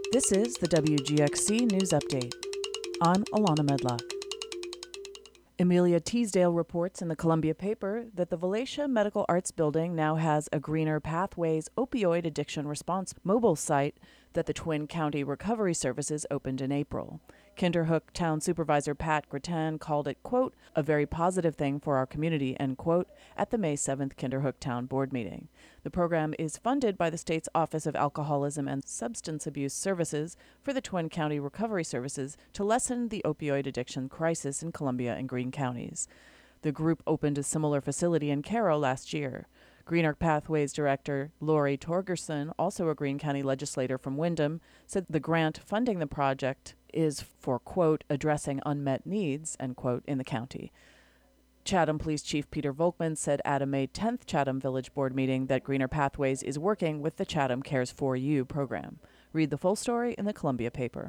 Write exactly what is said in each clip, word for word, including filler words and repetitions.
This is the W G X C News Update. I'm Alana Medlock. Amelia Teasdale reports in the Columbia paper that the Valatia Medical Arts Building now has a Greener Pathways opioid addiction response mobile site that the Twin County Recovery Services opened in April. Kinderhook Town Supervisor Pat Grattan called it, quote, a very positive thing for our community, end quote, at the May seventh Kinderhook Town Board meeting. The program is funded by the state's Office of Alcoholism and Substance Abuse Services for the Twin County Recovery Services to lessen the opioid addiction crisis in Columbia and Greene counties. The group opened a similar facility in Caro last year. Greener Pathways Director Lori Torgerson, also a Greene County legislator from Windham, said the grant funding the project is for, quote, addressing unmet needs, end quote, in the county. Chatham Police Chief Peter Volkman said at a May tenth Chatham Village Board meeting that Greener Pathways is working with the Chatham Cares for You program. Read the full story in the Columbia paper.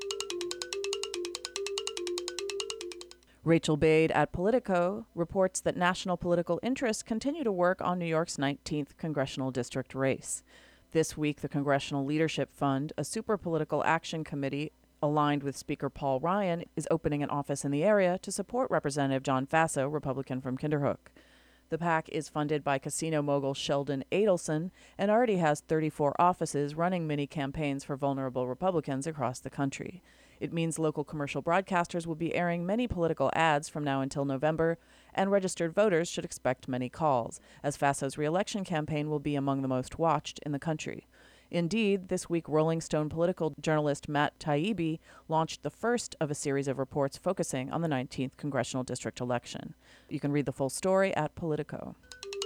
Rachel Bade at Politico reports that national political interests continue to work on New York's nineteenth congressional district race. This week, the Congressional Leadership Fund, a super political action committee aligned with Speaker Paul Ryan, is opening an office in the area to support Representative John Faso, Republican from Kinderhook. The PAC is funded by casino mogul Sheldon Adelson and already has thirty-four offices running mini campaigns for vulnerable Republicans across the country. It means local commercial broadcasters will be airing many political ads from now until November, and registered voters should expect many calls, as Faso's re-election campaign will be among the most watched in the country. Indeed, this week Rolling Stone political journalist Matt Taibbi launched the first of a series of reports focusing on the nineteenth congressional district election. You can read the full story at Politico.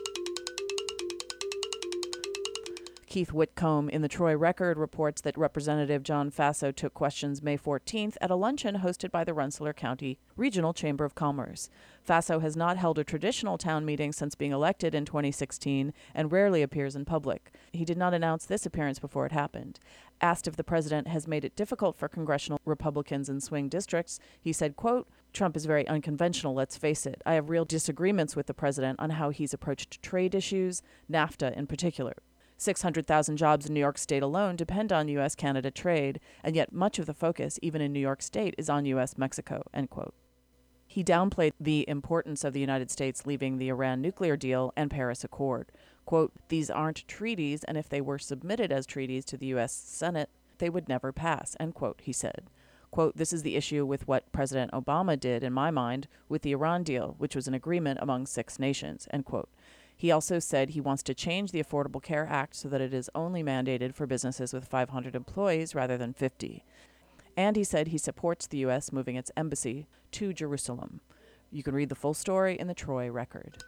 Keith Whitcomb in the Troy Record reports that Representative John Faso took questions May fourteenth at a luncheon hosted by the Rensselaer County Regional Chamber of Commerce. Faso has not held a traditional town meeting since being elected in twenty sixteen and rarely appears in public. He did not announce this appearance before it happened. Asked if the president has made it difficult for congressional Republicans in swing districts, he said, quote, Trump is very unconventional, let's face it. I have real disagreements with the president on how he's approached trade issues, NAFTA in particular. six hundred thousand jobs in New York State alone depend on U S Canada trade, and yet much of the focus, even in New York State, is on U S Mexico, end quote. He downplayed the importance of the United States leaving the Iran nuclear deal and Paris Accord. Quote, these aren't treaties, and if they were submitted as treaties to the U S Senate, they would never pass, end quote, he said. Quote, this is the issue with what President Obama did, in my mind, with the Iran deal, which was an agreement among six nations, end quote. He also said he wants to change the Affordable Care Act so that it is only mandated for businesses with five hundred employees rather than fifty. And he said he supports the U S moving its embassy to Jerusalem. You can read the full story in the Troy Record.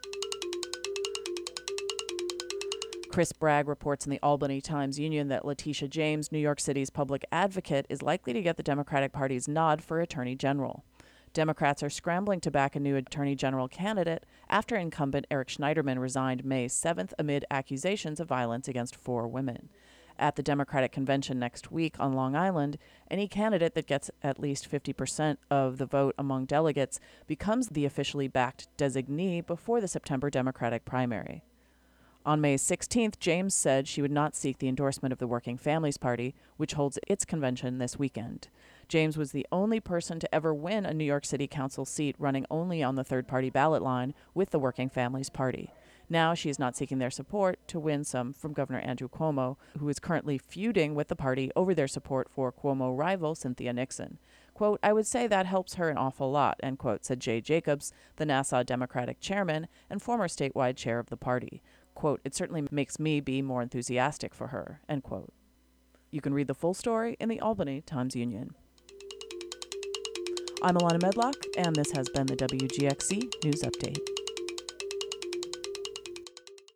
Chris Bragg reports in the Albany Times-Union that Letitia James, New York City's public advocate, is likely to get the Democratic Party's nod for Attorney General. Democrats are scrambling to back a new Attorney General candidate after incumbent Eric Schneiderman resigned May seventh amid accusations of violence against four women. At the Democratic convention next week on Long Island, any candidate that gets at least fifty percent of the vote among delegates becomes the officially backed designee before the September Democratic primary. On May sixteenth, James said she would not seek the endorsement of the Working Families Party, which holds its convention this weekend. James was the only person to ever win a New York City Council seat running only on the third-party ballot line with the Working Families Party. Now she is not seeking their support to win some from Governor Andrew Cuomo, who is currently feuding with the party over their support for Cuomo rival Cynthia Nixon. Quote, I would say that helps her an awful lot, end quote, said Jay Jacobs, the Nassau Democratic chairman and former statewide chair of the party. Quote, it certainly makes me be more enthusiastic for her, end quote. You can read the full story in the Albany Times-Union. I'm Alana Medlock, and this has been the W G X C News Update.